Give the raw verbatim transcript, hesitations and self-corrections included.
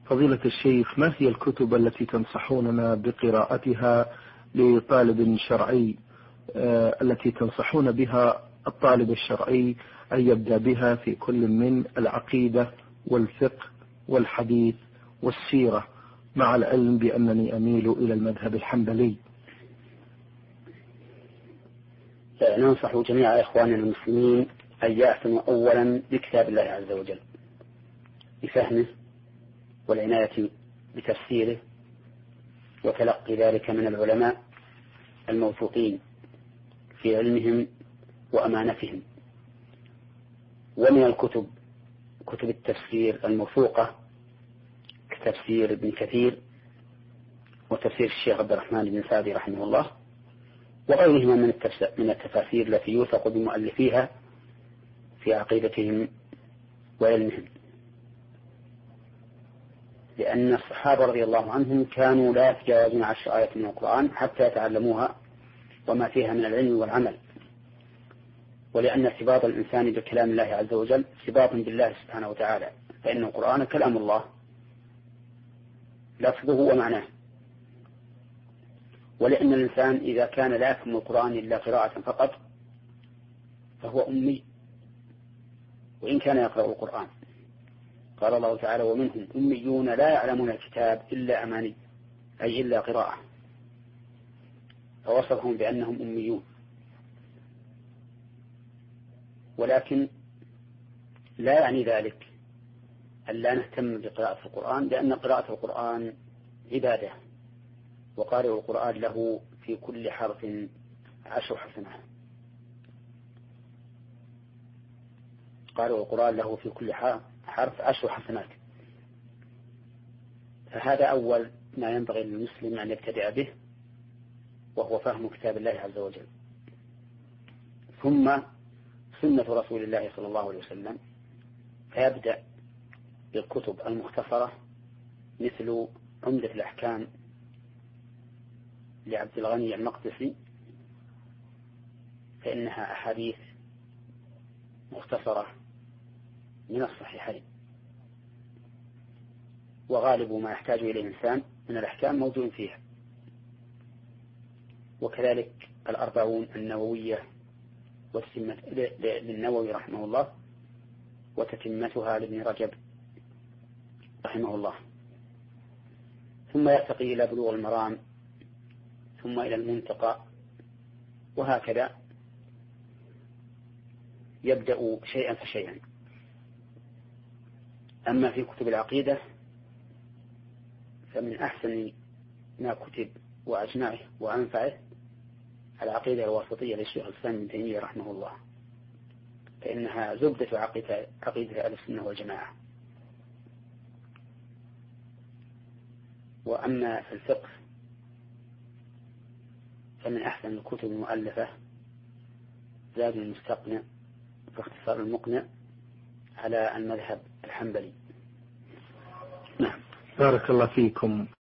فضيلة الشيخ، ما هي الكتب التي تنصحوننا بقراءتها لطالب شرعي، آه التي تنصحون بها الطالب الشرعي أن يبدأ بها في كل من العقيدة والفقه والحديث والسيرة، مع العلم بأنني أميل إلى المذهب الحنبلي؟ ننصح جميع إخواننا المسلمين أن يعتنوا أولا بكتاب الله عز وجل بفهمه والعناية بتفسيره وتلقي ذلك من العلماء الموثوقين في علمهم وأمانتهم. ومن الكتب كتب التفسير الموثوقة كتفسير ابن كثير وتفسير الشيخ عبد الرحمن بن سعدي رحمه الله وغيرهما من من التفاسير التي يوثق بمؤلفيها في عقيدتهم وعلمهم، لأن الصحابة رضي الله عنهم كانوا لا يتجاوزون عشر آيات من القرآن حتى يتعلموها وما فيها من العلم والعمل، ولأن ارتباط الإنسان بكلام الله عز وجل ارتباط بالله سبحانه وتعالى، فإن القرآن كلام الله لفظه ومعناه. ولأن الإنسان إذا كان لا يفهم القرآن إلا قراءة فقط فهو أمي وإن كان يقرأ القرآن. قال الله تعالى: ومنهم أميون لا يعلمون الكتاب إلا أماني، أي إلا قراءة، فوصفهم بأنهم أميون. ولكن لا يعني ذلك أن لا نهتم بقراءة القرآن، لأن قراءة القرآن عبادة، وقارئ القرآن له في كل حرف عشر حسنات. قارئ القرآن له في كل حرف عشر حسنات، فهذا أول ما ينبغي للمسلم أن يبتدئ به، وهو فهم كتاب الله عز وجل. ثم سنة رسول الله صلى الله عليه وسلم، فيبدأ بالكتب المختصرة مثل عمدة الأحكام لعبد الغني المقدسي، فإنها أحاديث مختصرة من الصحيحين، وغالب ما يحتاج إليه الإنسان من الأحكام موجود فيها. وكذلك الأربعون النووية والسمة للنووي رحمه الله، وتتمتها لابن رجب رحمه الله، ثم يرتقي إلى بلوغ المرام، ثم إلى المنتقى، وهكذا يبدأ شيئا فشيئا. أما في كتب العقيدة فمن أحسن ما كتب وأجمعه وأنفعه العقيدة الواسطية للشيخ الإسلام ابن تيمية رحمه الله، فإنها زبدة عقيدة عقيدة أهل السنة والجماعة. وأما في الفقه فمن أحسن الكتب المؤلفة زاد المستقنع في اختصار المقنع على المذهب الحنبلي. نعم، بارك الله فيكم.